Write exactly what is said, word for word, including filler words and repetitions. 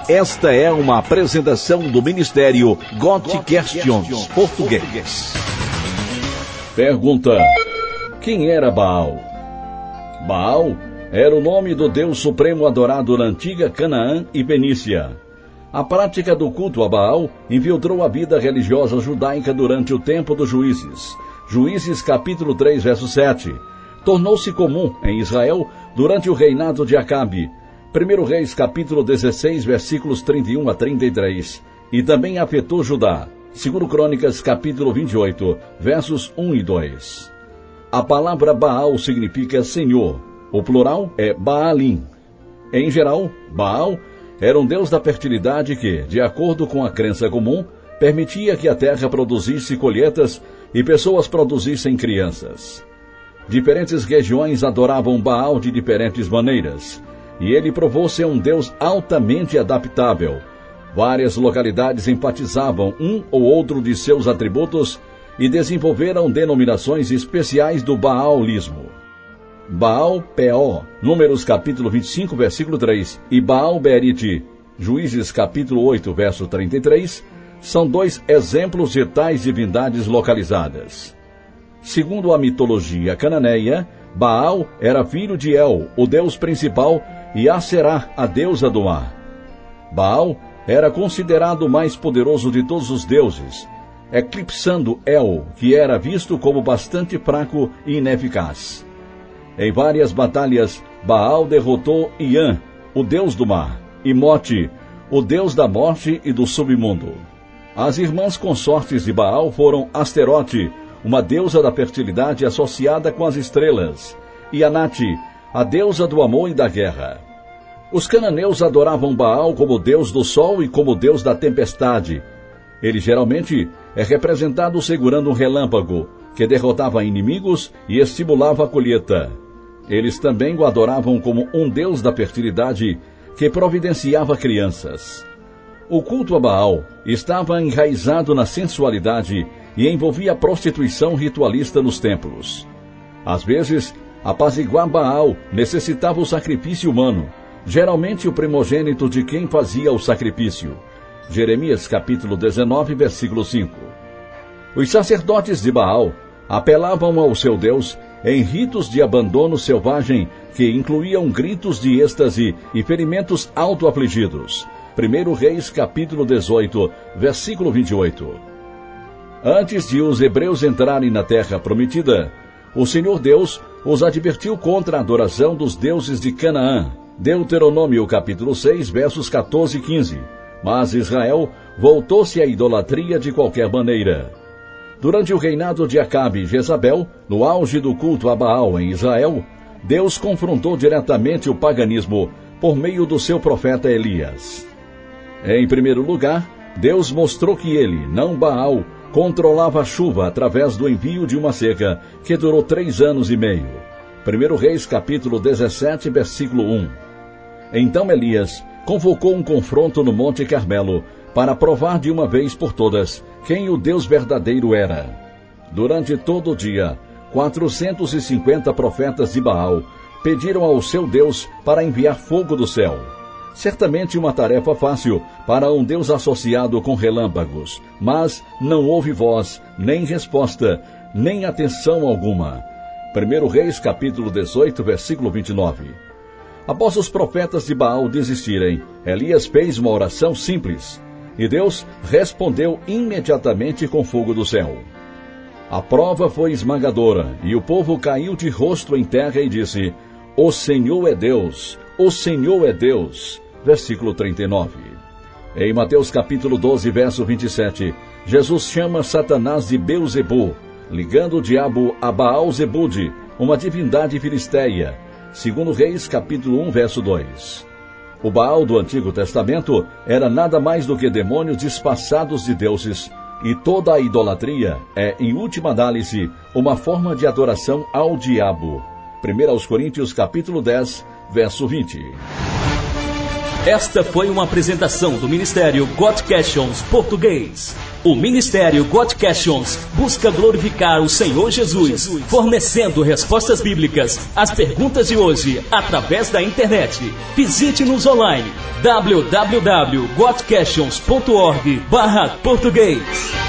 Esta é uma apresentação do Ministério God Questions Português. Pergunta: quem era Baal? Baal era o nome do Deus Supremo adorado na antiga Canaã e Fenícia. A prática do culto a Baal infiltrou a vida religiosa judaica durante o tempo dos Juízes. Juízes capítulo três, verso sete. Tornou-se comum em Israel durante o reinado de Acabe. primeiro Reis capítulo dezesseis, versículos trinta e um a trinta e três. E também afetou Judá. segundo Crônicas capítulo vinte e oito, versos um e dois. A palavra Baal significa Senhor. O plural é Baalim. Em geral, Baal era um deus da fertilidade que, de acordo com a crença comum, permitia que a terra produzisse colheitas e pessoas produzissem crianças. Diferentes regiões adoravam Baal de diferentes maneiras, e ele provou ser um deus altamente adaptável. Várias localidades enfatizavam um ou outro de seus atributos e desenvolveram denominações especiais do baalismo. Baal-Peor, Números capítulo vinte e cinco, versículo três, e Baal-Berite, Juízes capítulo oito, verso trinta e três, são dois exemplos de tais divindades localizadas. Segundo a mitologia cananeia, Baal era filho de El, o deus principal, e Aserá, a deusa do mar. Baal era considerado o mais poderoso de todos os deuses, eclipsando El, que era visto como bastante fraco e ineficaz. Em várias batalhas, Baal derrotou Iã, o deus do mar, e Mote, o deus da morte e do submundo. As irmãs consortes de Baal foram Asterote, uma deusa da fertilidade associada com as estrelas, e Anate, a deusa do amor e da guerra. Os cananeus adoravam Baal como deus do sol e como deus da tempestade. Ele geralmente é representado segurando um relâmpago, que derrotava inimigos e estimulava a colheita. Eles também o adoravam como um deus da fertilidade, que providenciava crianças. O culto a Baal estava enraizado na sensualidade e envolvia a prostituição ritualista nos templos. Às vezes, apaziguar Baal necessitava o sacrifício humano, geralmente o primogênito de quem fazia o sacrifício. Jeremias capítulo dezenove, versículo cinco. Os sacerdotes de Baal apelavam ao seu Deus em ritos de abandono selvagem que incluíam gritos de êxtase e ferimentos auto-afligidos. primeiro Reis capítulo dezoito, versículo vinte e oito. Antes de os hebreus entrarem na terra prometida, o Senhor Deus os advertiu contra a adoração dos deuses de Canaã. Deuteronômio capítulo seis, versos quatorze e quinze. Mas Israel voltou-se à idolatria de qualquer maneira. Durante o reinado de Acabe e Jezabel, no auge do culto a Baal em Israel, Deus confrontou diretamente o paganismo por meio do seu profeta Elias. Em primeiro lugar, Deus mostrou que ele, não Baal, controlava a chuva através do envio de uma seca que durou três anos e meio. primeiro Reis capítulo dezessete, versículo um. Então Elias convocou um confronto no Monte Carmelo para provar de uma vez por todas quem o Deus verdadeiro era. Durante todo o dia, quatrocentos e cinquenta profetas de Baal pediram ao seu Deus para enviar fogo do céu. Certamente uma tarefa fácil para um Deus associado com relâmpagos, mas não houve voz, nem resposta, nem atenção alguma. primeiro Reis capítulo dezoito, versículo vinte e nove. Após os profetas de Baal desistirem, Elias fez uma oração simples, e Deus respondeu imediatamente com fogo do céu. A prova foi esmagadora, e o povo caiu de rosto em terra e disse: O Senhor é Deus, o Senhor é Deus. Versículo trinta e nove. Em Mateus capítulo doze, verso vinte e sete, Jesus chama Satanás de Beuzebu, ligando o diabo a Baal-Zebude, uma divindade filisteia. segundo Reis capítulo um, verso dois. O Baal do Antigo Testamento era nada mais do que demônios disfarçados de deuses, e toda a idolatria é, em última análise, uma forma de adoração ao diabo. primeiro aos Coríntios capítulo dez, verso vinte. Esta foi uma apresentação do Ministério God Questions Português. O Ministério God Questions busca glorificar o Senhor Jesus, fornecendo respostas bíblicas às perguntas de hoje através da internet. Visite-nos online w w w ponto god questions ponto org barra português.